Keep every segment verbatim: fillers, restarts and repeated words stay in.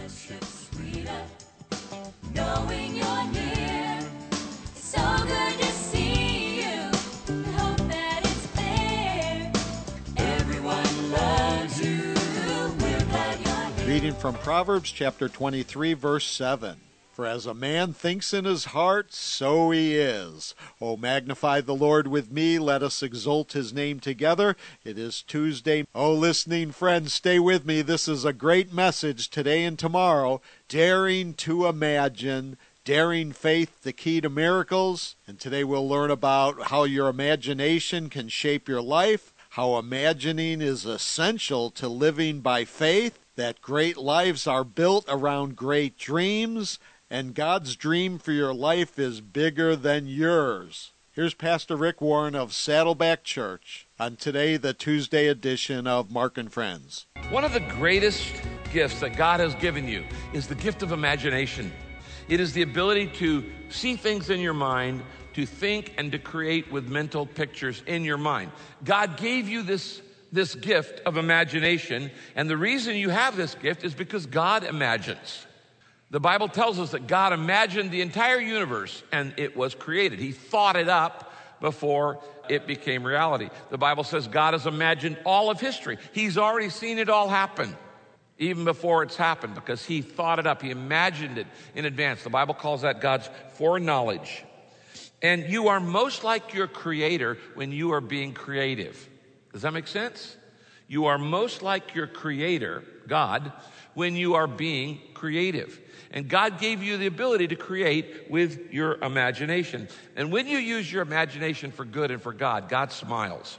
worship sweeter, knowing you're near. It's so good to see you. I hope that it's clear. Everyone loves you. We're glad you're here. Reading from Proverbs chapter twenty-three, verse seven. For as a man thinks in his heart, so he is. O magnify the Lord with me, let us exalt his name together. It is Tuesday. Oh, listening friends, stay with me. This is a great message today and tomorrow. Daring to imagine, daring faith, the key to miracles. And today we'll learn about how your imagination can shape your life, how imagining is essential to living by faith, that great lives are built around great dreams, and God's dream for your life is bigger than yours. Here's Pastor Rick Warren of Saddleback Church on today, the Tuesday edition of Mark and Friends. One of the greatest gifts that God has given you is the gift of imagination. It is the ability to see things in your mind, to think and to create with mental pictures in your mind. God gave you this, this gift of imagination, and the reason you have this gift is because God imagines. The Bible tells us that God imagined the entire universe and it was created. He thought it up before it became reality. The Bible says God has imagined all of history. He's already seen it all happen, even before it's happened, because he thought it up. He imagined it in advance. The Bible calls that God's foreknowledge. And you are most like your Creator when you are being creative. Does that make sense? You are most like your Creator, God, when you are being creative. And God gave you the ability to create with your imagination. And when you use your imagination for good and for God, God smiles.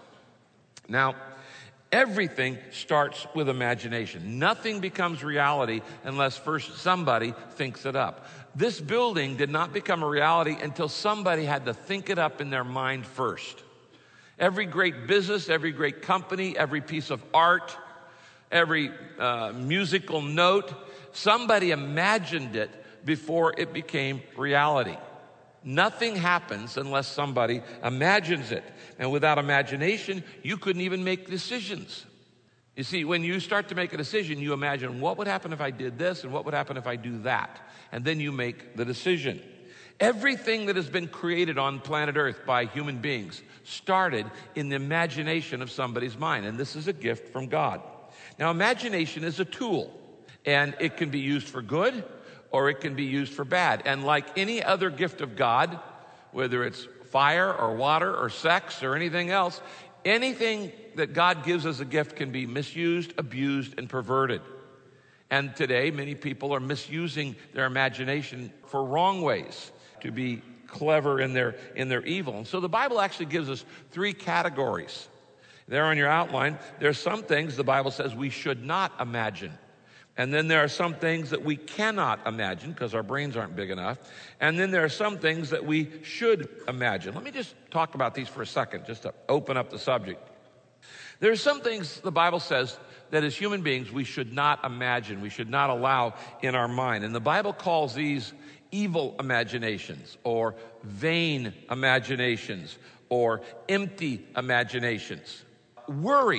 Now, everything starts with imagination. Nothing becomes reality unless first somebody thinks it up. This building did not become a reality until somebody had to think it up in their mind first. Every great business, every great company, every piece of art, every uh, musical note, somebody imagined it before it became reality. Nothing happens unless somebody imagines it. And without imagination, you couldn't even make decisions. You see, when you start to make a decision, you imagine what would happen if I did this and what would happen if I do that. And then you make the decision. Everything that has been created on planet Earth by human beings started in the imagination of somebody's mind. And this is a gift from God. Now, imagination is a tool, and it can be used for good or it can be used for bad. And like any other gift of God, whether it's fire or water or sex or anything else, anything that God gives as a gift can be misused, abused, and perverted. And today, many people are misusing their imagination for wrong ways, to be clever in their, in their evil. And so the Bible actually gives us three categories. There on your outline, there's some things the Bible says we should not imagine. And then there are some things that we cannot imagine because our brains aren't big enough. And then there are some things that we should imagine. Let me just talk about these for a second, just to open up the subject. There are some things the Bible says that as human beings we should not imagine, we should not allow in our mind. And the Bible calls these evil imaginations or vain imaginations or empty imaginations. Worry.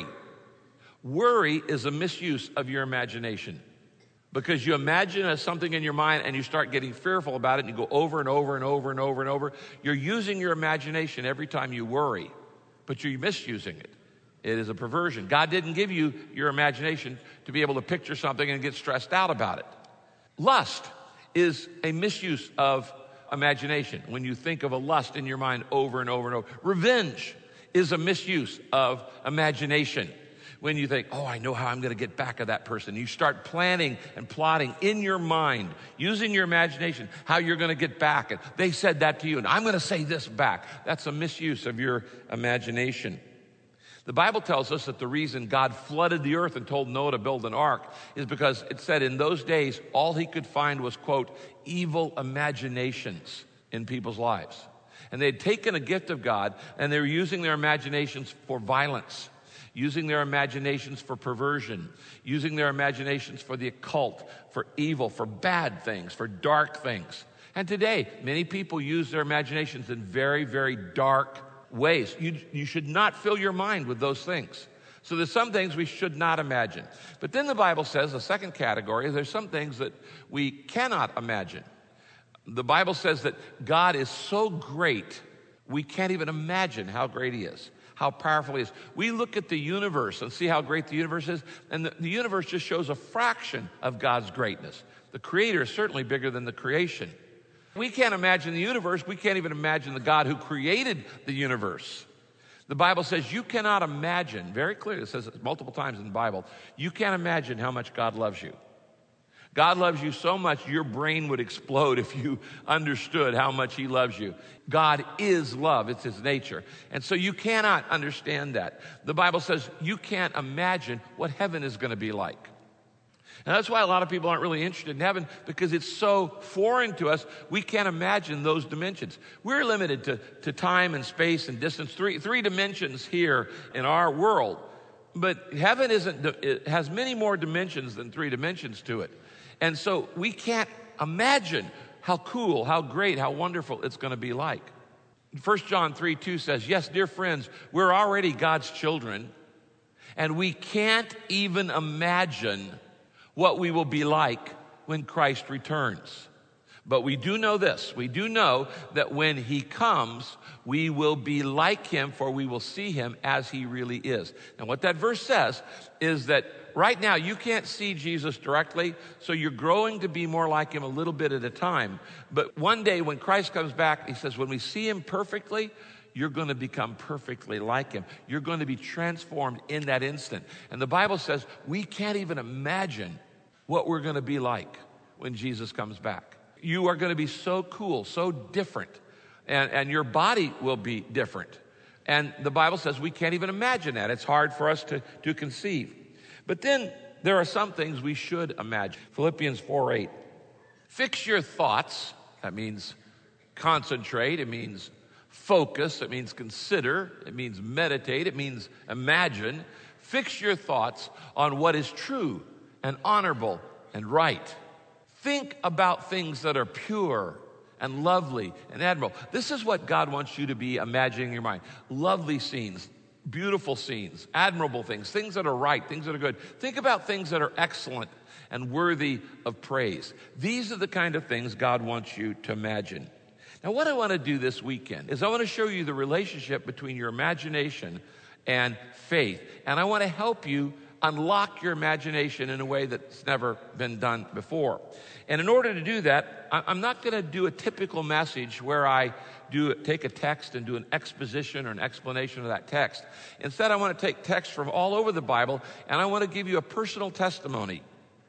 Worry is a misuse of your imagination because you imagine something in your mind and you start getting fearful about it and you go over and over and over and over and over. You're using your imagination every time you worry, but you're misusing it. It is a perversion. God didn't give you your imagination to be able to picture something and get stressed out about it. Lust is a misuse of imagination when you think of a lust in your mind over and over and over. Revenge is a misuse of imagination. When you think, oh, I know how I'm going to get back at that person. You start planning and plotting in your mind, using your imagination, how you're going to get back. And they said that to you, and I'm going to say this back. That's a misuse of your imagination. The Bible tells us that the reason God flooded the earth and told Noah to build an ark is because it said in those days, all he could find was, quote, evil imaginations in people's lives. And they had taken a gift of God, and they were using their imaginations for violence, using their imaginations for perversion, using their imaginations for the occult, for evil, for bad things, for dark things. And today, many people use their imaginations in very, very dark ways. You, you should not fill your mind with those things. So there's some things we should not imagine. But then the Bible says, the second category, is there's some things that we cannot imagine. The Bible says that God is so great, we can't even imagine how great he is, how powerful he is. We look at the universe and see how great the universe is, and the, the universe just shows a fraction of God's greatness. The Creator is certainly bigger than the creation. We can't imagine the universe. We can't even imagine the God who created the universe. The Bible says you cannot imagine, very clearly, it says it multiple times in the Bible, you can't imagine how much God loves you. God loves you so much, your brain would explode if you understood how much he loves you. God is love. It's his nature. And so you cannot understand that. The Bible says you can't imagine what heaven is going to be like. And that's why a lot of people aren't really interested in heaven, because it's so foreign to us, we can't imagine those dimensions. We're limited to, to time and space and distance, three, three dimensions here in our world. But heaven isn't, it has many more dimensions than three dimensions to it. And so we can't imagine how cool, how great, how wonderful it's going to be like. First John three two says, yes, dear friends, we're already God's children, and we can't even imagine what we will be like when Christ returns. But we do know this. We do know that when he comes, we will be like him, for we will see him as he really is. Now, what that verse says is that right now you can't see Jesus directly, so you're growing to be more like him a little bit at a time. But one day when Christ comes back, he says, when we see him perfectly, you're going to become perfectly like him. You're going to be transformed in that instant. And the Bible says we can't even imagine what we're going to be like when Jesus comes back. You are going to be so cool, so different, and, and your body will be different. And the Bible says we can't even imagine that. It's hard for us to, to conceive. But then there are some things we should imagine. Philippians four eight. Fix your thoughts. That means concentrate. It means focus. It means consider. It means meditate. It means imagine. Fix your thoughts on what is true and honorable and right. Think about things that are pure and lovely and admirable. This is what God wants you to be imagining in your mind. Lovely scenes, beautiful scenes, admirable things, things that are right, things that are good. Think about things that are excellent and worthy of praise. These are the kind of things God wants you to imagine. Now, what I want to do this weekend is I want to show you the relationship between your imagination and faith. And I want to help you unlock your imagination in a way that's never been done before. And in order to do that, I'm not going to do a typical message where I do take a text and do an exposition or an explanation of that text. Instead, I want to take text from all over the Bible, and I want to give you a personal testimony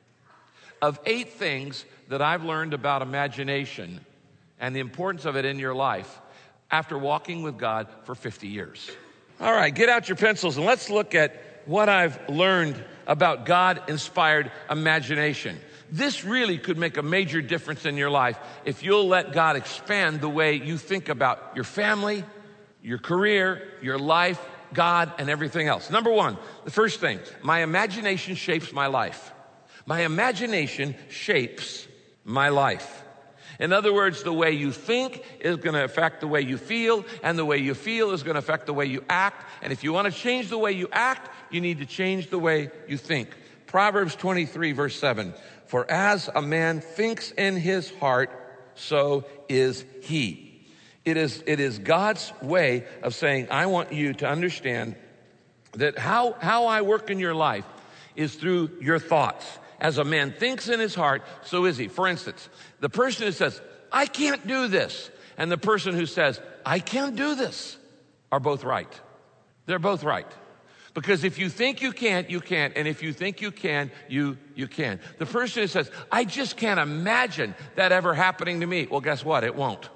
of eight things that I've learned about imagination and the importance of it in your life after walking with God for fifty years. All right, get out your pencils and let's look at what I've learned about God-inspired imagination. This really could make a major difference in your life if you'll let God expand the way you think about your family, your career, your life, God, and everything else. Number one, the first thing, my imagination shapes my life. My imagination shapes my life. In other words, the way you think is going to affect the way you feel, and the way you feel is going to affect the way you act. And if you want to change the way you act, you need to change the way you think. Proverbs twenty-three, verse seven. For as a man thinks in his heart, so is he. It is, it is God's way of saying, I want you to understand that how, how I work in your life is through your thoughts. As a man thinks in his heart, so is he. For instance, the person who says, I can't do this, and the person who says, I can do this, are both right. They're both right. Because if you think you can't, you can't. And if you think you can, you, you can. The person who says, I just can't imagine that ever happening to me. Well, guess what? It won't.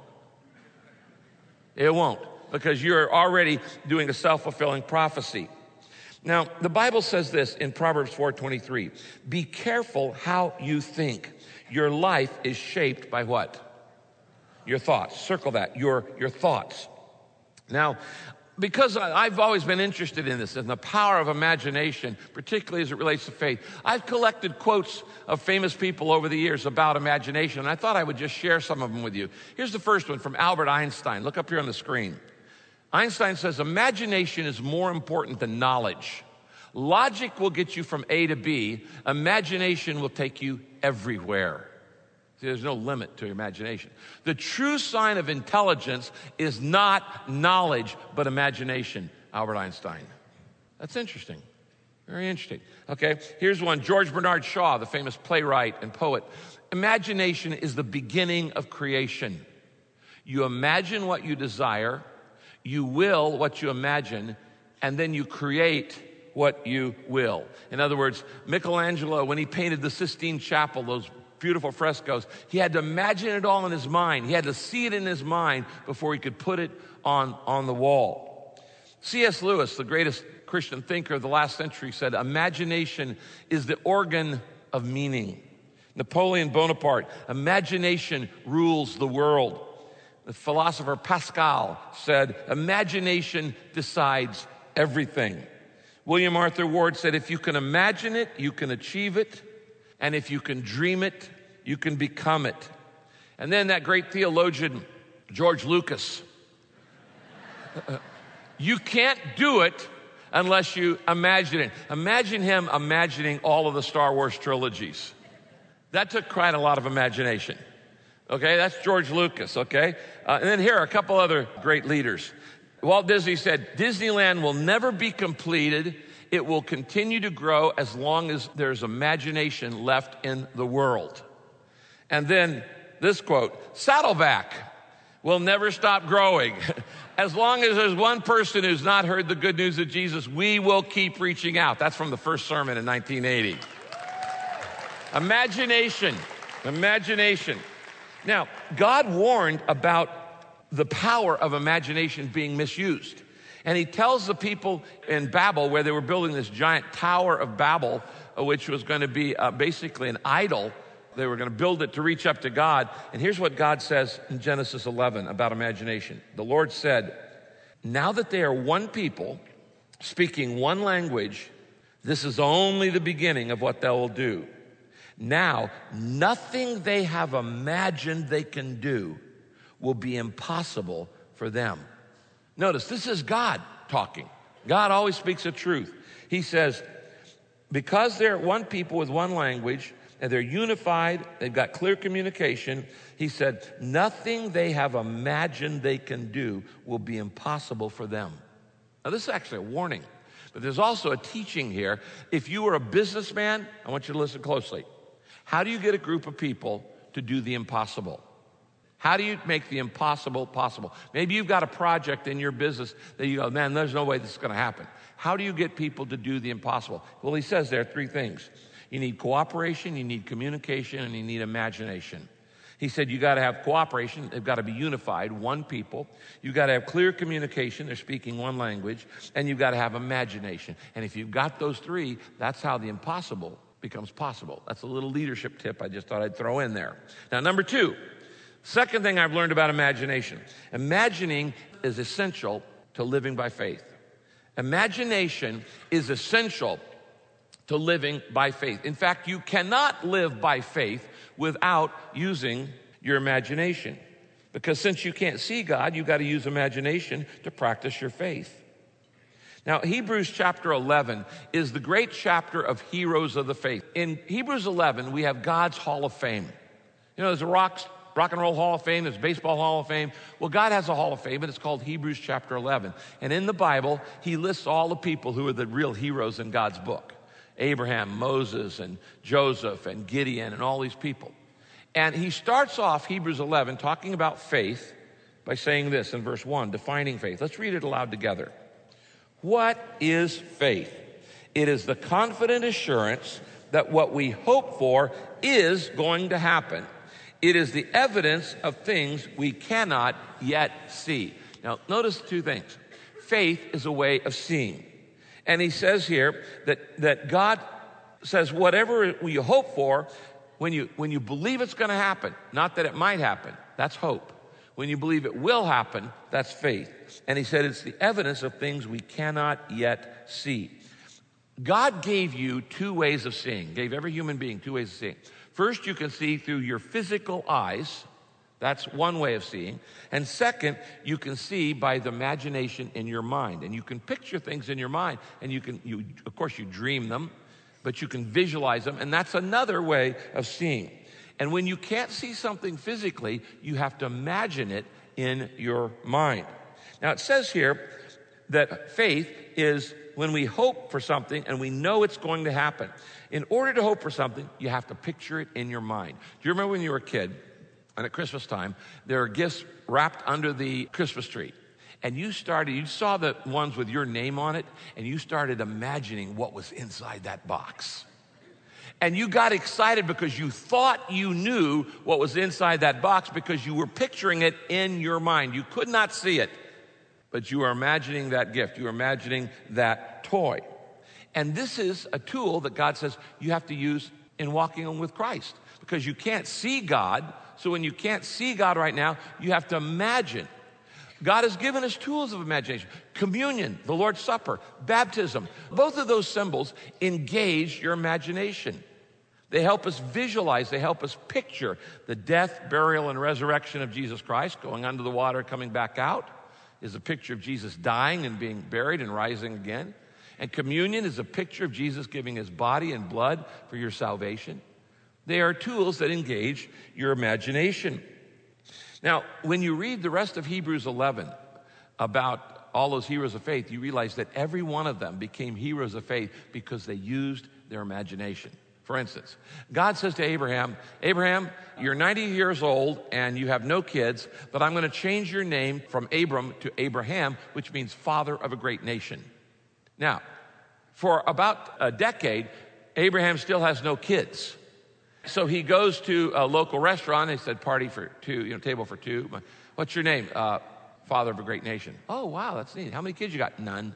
It won't. Because you're already doing a self-fulfilling prophecy. Now, the Bible says this in Proverbs four twenty-three. Be careful how you think. Your life is shaped by what? Your thoughts. Circle that. Your, your thoughts. Now, because I've always been interested in this, in the power of imagination, particularly as it relates to faith, I've collected quotes of famous people over the years about imagination, and I thought I would just share some of them with you. Here's the first one from Albert Einstein. Look up here on the screen. Einstein says, imagination is more important than knowledge. Logic will get you from A to B. Imagination will take you everywhere. See, there's no limit to your imagination. The true sign of intelligence is not knowledge, but imagination. Albert Einstein. That's interesting. Very interesting. Okay, here's one. George Bernard Shaw, the famous playwright and poet. Imagination is the beginning of creation. You imagine what you desire, you will what you imagine, and then you create what you will. In other words, Michelangelo, when he painted the Sistine Chapel, those beautiful frescoes, he had to imagine it all in his mind. He had to see it in his mind before he could put it on, on the wall. C S Lewis, the greatest Christian thinker of the last century, said, imagination is the organ of meaning. Napoleon Bonaparte, imagination rules the world. The philosopher Pascal said, imagination decides everything. William Arthur Ward said, if you can imagine it, you can achieve it. And if you can dream it, you can become it. And then that great theologian, George Lucas. You can't do it unless you imagine it. Imagine him imagining all of the Star Wars trilogies. That took quite a lot of imagination. Okay, that's George Lucas, okay? Uh, and then here are a couple other great leaders. Walt Disney said, Disneyland will never be completed. It will continue to grow as long as there's imagination left in the world. And then this quote, Saddleback will never stop growing. As long as there's one person who's not heard the good news of Jesus, we will keep reaching out. That's from the first sermon in nineteen eighty. Imagination, imagination. Now, God warned about the power of imagination being misused. And he tells the people in Babel, where they were building this giant Tower of Babel, uh, which was going to be uh, basically an idol. They were going to build it to reach up to God. And here's what God says in Genesis eleven about imagination. The Lord said, now that they are one people, speaking one language, this is only the beginning of what they will do. Now, nothing they have imagined they can do will be impossible for them. Notice, this is God talking. God always speaks the truth. He says, because they're one people with one language, and they're unified, they've got clear communication, he said, nothing they have imagined they can do will be impossible for them. Now, this is actually a warning, but there's also a teaching here. If you were a businessman, I want you to listen closely. How do you get a group of people to do the impossible? How do you make the impossible possible? Maybe you've got a project in your business that you go, man, there's no way this is going to happen. How do you get people to do the impossible? Well, he says there are three things. You need cooperation, you need communication, and you need imagination. He said you got to have cooperation. They've got to be unified, one people. You've got to have clear communication. They're speaking one language. And you've got to have imagination. And if you've got those three, that's how the impossible becomes possible. That's a little leadership tip I just thought I'd throw in there. Now, number two, second thing I've learned about imagination. Imagining is essential to living by faith. Imagination is essential to living by faith. In fact, you cannot live by faith without using your imagination. Because since you can't see God, you've got to use imagination to practice your faith. Now, Hebrews chapter eleven is the great chapter of heroes of the faith. In Hebrews eleven, we have God's Hall of Fame. You know, there's a rock, rock and roll Hall of Fame, there's baseball Hall of Fame. Well, God has a Hall of Fame, and it's called Hebrews chapter eleven. And in the Bible, he lists all the people who are the real heroes in God's book. Abraham, Moses, and Joseph, and Gideon, and all these people. And he starts off Hebrews eleven talking about faith by saying this in verse one, defining faith. Let's read it aloud together. What is faith? It is the confident assurance that what we hope for is going to happen. It is the evidence of things we cannot yet see. Now, notice two things. Faith is a way of seeing. And he says here that, that God says whatever you hope for, when you, when you believe it's going to happen, not that it might happen, that's hope. When you believe it will happen, that's faith. And he said it's the evidence of things we cannot yet see. God gave you two ways of seeing, gave every human being two ways of seeing. First, you can see through your physical eyes. That's one way of seeing. And second, you can see by the imagination in your mind. And you can picture things in your mind. And you can, you, of course, you dream them, but you can visualize them. And that's another way of seeing. And when you can't see something physically, you have to imagine it in your mind. Now, it says here that faith is when we hope for something and we know it's going to happen. In order to hope for something, you have to picture it in your mind. Do you remember when you were a kid? And at Christmas time, there are gifts wrapped under the Christmas tree. And you started, you saw the ones with your name on it, and you started imagining what was inside that box. And you got excited because you thought you knew what was inside that box because you were picturing it in your mind. You could not see it, but you were imagining that gift. You were imagining that toy. And this is a tool that God says you have to use in walking with Christ because you can't see God. So when you can't see God right now, you have to imagine. God has given us tools of imagination. Communion, the Lord's Supper, baptism. Both of those symbols engage your imagination. They help us visualize, they help us picture the death, burial, and resurrection of Jesus Christ. Going under the water, coming back out is a picture of Jesus dying and being buried and rising again. And communion is a picture of Jesus giving his body and blood for your salvation. They are tools that engage your imagination. Now, when you read the rest of Hebrews eleven about all those heroes of faith, you realize that every one of them became heroes of faith because they used their imagination. For instance, God says to Abraham, Abraham, you're ninety years old and you have no kids, but I'm going to change your name from Abram to Abraham, which means father of a great nation. Now, for about a decade, Abraham still has no kids. So he goes to a local restaurant. They said, party for two, you know, table for two. What's your name? Uh, father of a great nation. Oh, wow, that's neat. How many kids you got? None.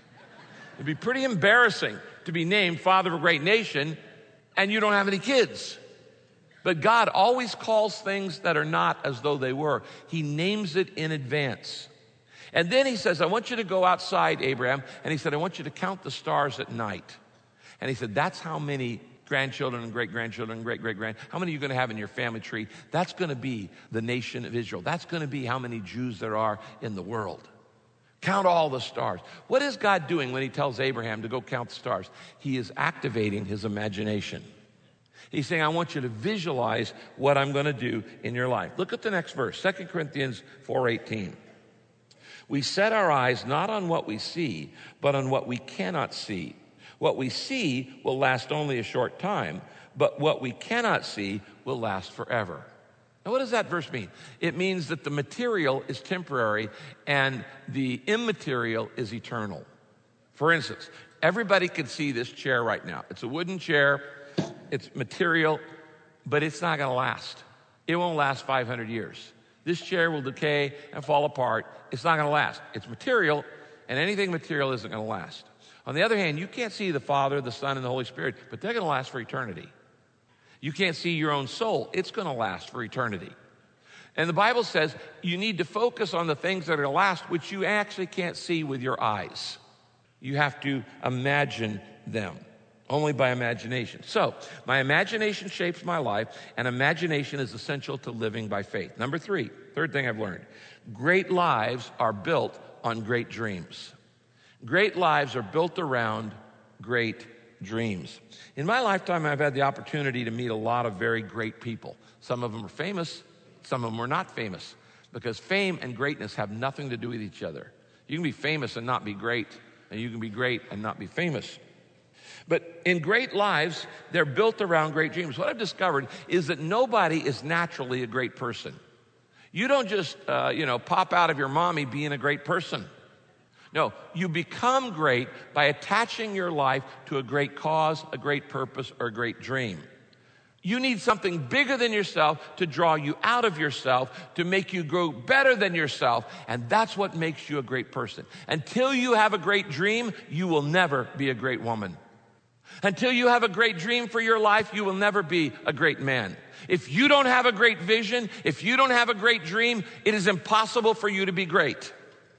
It'd be pretty embarrassing to be named father of a great nation and you don't have any kids. But God always calls things that are not as though they were. He names it in advance. And then he says, I want you to go outside, Abraham. And he said, I want you to count the stars at night. And he said, that's how many grandchildren and great-grandchildren and great-great-grand. How many are you going to have in your family tree? That's going to be the nation of Israel. That's going to be how many Jews there are in the world. Count all the stars. What is God doing when he tells Abraham to go count the stars? He is activating his imagination. He's saying, I want you to visualize what I'm going to do in your life. Look at the next verse, Second Corinthians four eighteen. We set our eyes not on what we see, but on what we cannot see. What we see will last only a short time, but what we cannot see will last forever. Now, what does that verse mean? It means that the material is temporary and the immaterial is eternal. For instance, everybody can see this chair right now. It's a wooden chair, it's material, but it's not going to last. It won't last five hundred years. This chair will decay and fall apart. It's not going to last. It's material, and anything material isn't going to last. On the other hand, you can't see the Father, the Son, and the Holy Spirit, but they're going to last for eternity. You can't see your own soul. It's going to last for eternity. And the Bible says you need to focus on the things that are going to last, which you actually can't see with your eyes. You have to imagine them, only by imagination. So, my imagination shapes my life, and imagination is essential to living by faith. Number three, third thing I've learned, great lives are built on great dreams. Great lives are built around great dreams. In my lifetime, I've had the opportunity to meet a lot of very great people. Some of them are famous, some of them are not famous, because fame and greatness have nothing to do with each other. You can be famous and not be great, and you can be great and not be famous. But in great lives, they're built around great dreams. What I've discovered is that nobody is naturally a great person. You don't just, uh, you know, pop out of your mommy being a great person. No, you become great by attaching your life to a great cause, a great purpose, or a great dream. You need something bigger than yourself to draw you out of yourself, to make you grow better than yourself, and that's what makes you a great person. Until you have a great dream, you will never be a great woman. Until you have a great dream for your life, you will never be a great man. If you don't have a great vision, if you don't have a great dream, it is impossible for you to be great.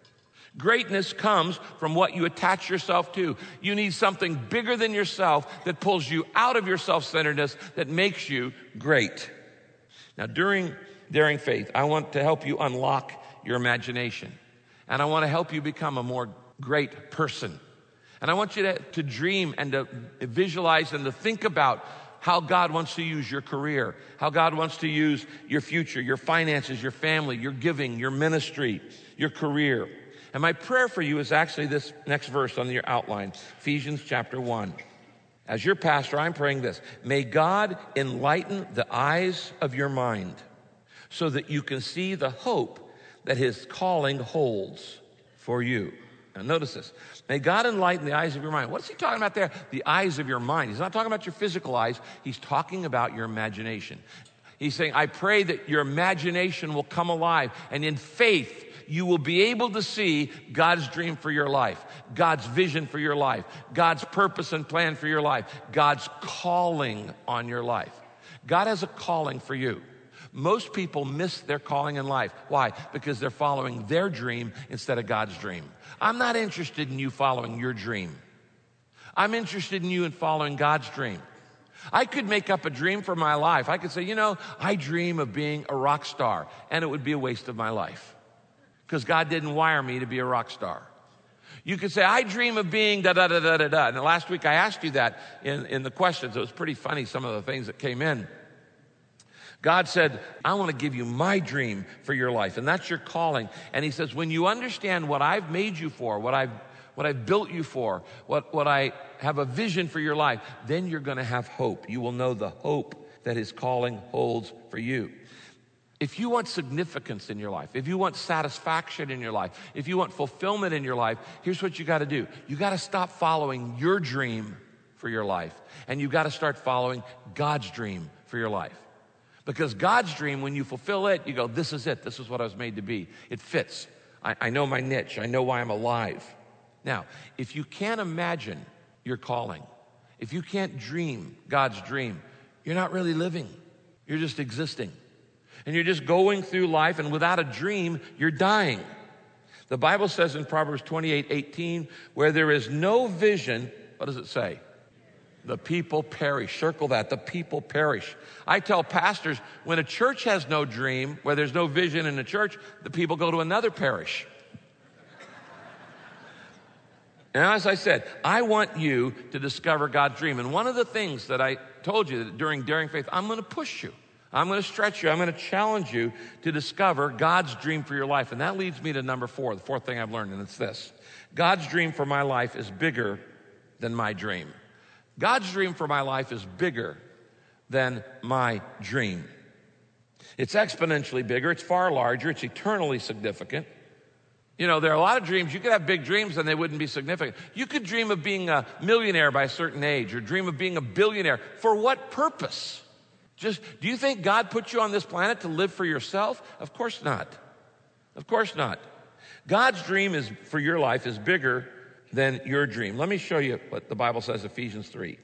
Greatness comes from what you attach yourself to. You need something bigger than yourself that pulls you out of your self-centeredness, that makes you great. Now, during Daring Faith, I want to help you unlock your imagination. And I want to help you become a more great person. And I want you to, to dream and to visualize and to think about how God wants to use your career, how God wants to use your future, your finances, your family, your giving, your ministry, your career. And my prayer for you is actually this next verse on your outline, Ephesians chapter one. As your pastor, I'm praying this. May God enlighten the eyes of your mind so that you can see the hope that his calling holds for you. Now notice this. May God enlighten the eyes of your mind. What's he talking about there? The eyes of your mind. He's not talking about your physical eyes. He's talking about your imagination. He's saying, I pray that your imagination will come alive, and in faith, you will be able to see God's dream for your life, God's vision for your life, God's purpose and plan for your life, God's calling on your life. God has a calling for you. Most people miss their calling in life. Why? Because they're following their dream instead of God's dream. I'm not interested in you following your dream. I'm interested in you in following God's dream. I could make up a dream for my life. I could say, you know, I dream of being a rock star, and it would be a waste of my life because God didn't wire me to be a rock star. You could say, I dream of being da-da-da-da-da-da. And last week I asked you that in, in the questions. It was pretty funny, some of the things that came in. God said, I want to give you my dream for your life, and that's your calling. And he says, when you understand what I've made you for, what I've, what I've built you for, what, what I have a vision for your life, then you're going to have hope. You will know the hope that his calling holds for you. If you want significance in your life, if you want satisfaction in your life, if you want fulfillment in your life, here's what you got to do. You got to stop following your dream for your life, and you got to start following God's dream for your life. Because God's dream, when you fulfill it, you go, this is it. This is what I was made to be. It fits. I, I know my niche. I know why I'm alive. Now, if you can't imagine your calling, if you can't dream God's dream, you're not really living. You're just existing. And you're just going through life, and without a dream, you're dying. The Bible says in Proverbs twenty-eight eighteen, where there is no vision, what does it say? The people perish. Circle that. The people perish. I tell pastors, when a church has no dream, where there's no vision in the church, the people go to another parish. And as I said, I want you to discover God's dream. And one of the things that I told you that during Daring Faith, I'm going to push you. I'm going to stretch you. I'm going to challenge you to discover God's dream for your life. And that leads me to number four, the fourth thing I've learned, and it's this. God's dream for my life is bigger than my dream. God's dream for my life is bigger than my dream. It's exponentially bigger. It's far larger. It's eternally significant. You know, there are a lot of dreams. You could have big dreams and they wouldn't be significant. You could dream of being a millionaire by a certain age or dream of being a billionaire. For what purpose? Just, do you think God put you on this planet to live for yourself? Of course not. Of course not. God's dream is for your life is bigger than your dream. Let me show you what the Bible says, Ephesians three.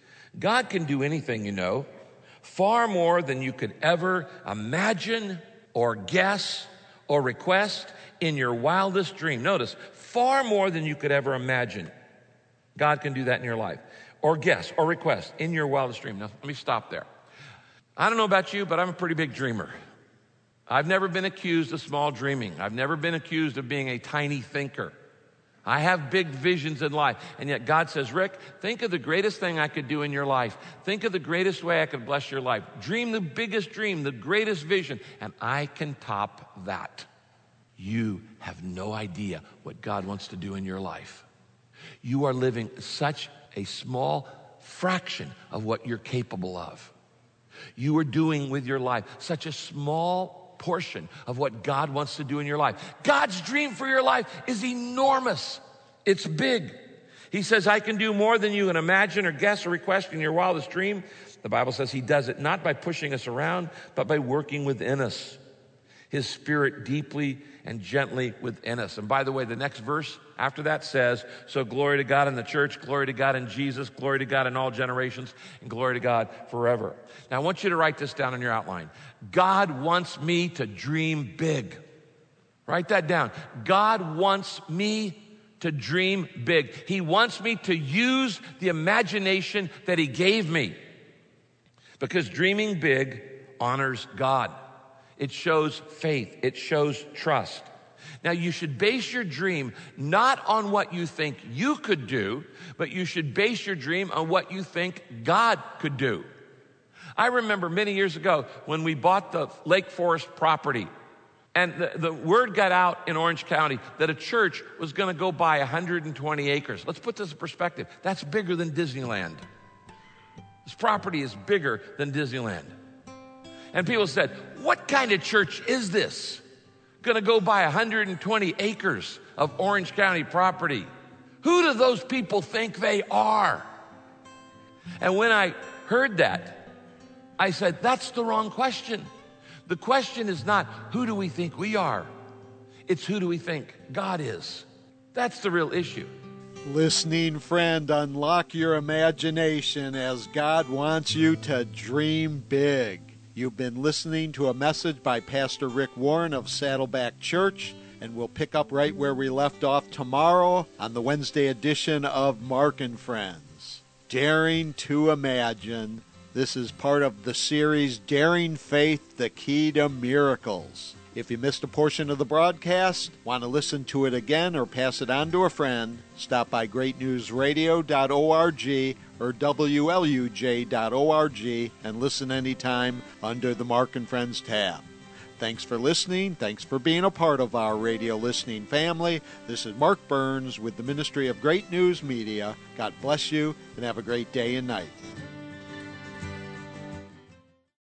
God can do anything, you know, far more than you could ever imagine or guess or request in your wildest dream. Notice, far more than you could ever imagine. God can do that in your life. Or guess or request in your wildest dream. Now, let me stop there. I don't know about you, but I'm a pretty big dreamer. I've never been accused of small dreaming. I've never been accused of being a tiny thinker. I have big visions in life. And yet God says, Rick, think of the greatest thing I could do in your life. Think of the greatest way I could bless your life. Dream the biggest dream, the greatest vision, and I can top that. You have no idea what God wants to do in your life. You are living such a small fraction of what you're capable of. You are doing with your life such a small portion of what God wants to do in your life. God's dream for your life is enormous. It's big. He says, I can do more than you can imagine or guess or request in your wildest dream. The Bible says he does it not by pushing us around, but by working within us. His Spirit deeply and gently within us. And by the way, the next verse after that says, so glory to God in the church, glory to God in Jesus, glory to God in all generations, and glory to God forever. Now, I want you to write this down on your outline. God wants me to dream big. Write that down. God wants me to dream big. He wants me to use the imagination that he gave me. Because dreaming big honors God. It shows faith. It shows trust. Now, you should base your dream not on what you think you could do, but you should base your dream on what you think God could do. I remember many years ago when we bought the Lake Forest property, and the, the word got out in Orange County that a church was going to go buy one hundred twenty acres. Let's put this in perspective. That's bigger than Disneyland. This property is bigger than Disneyland. And people said, what kind of church is this? Going to go buy one hundred twenty acres of Orange County property. Who do those people think they are? And when I heard that, I said, that's the wrong question. The question is not, who do we think we are? It's who do we think God is? That's the real issue. Listening friend, unlock your imagination as God wants you to dream big. You've been listening to a message by Pastor Rick Warren of Saddleback Church, and we'll pick up right where we left off tomorrow on the Wednesday edition of Mark and Friends. Daring to Imagine. This is part of the series Daring Faith, the Key to Miracles. If you missed a portion of the broadcast, want to listen to it again or pass it on to a friend, stop by great news radio dot org or W L U J dot org and listen anytime under the Mark and Friends tab. Thanks for listening. Thanks for being a part of our radio listening family. This is Mark Burns with the Ministry of Great News Media. God bless you and have a great day and night.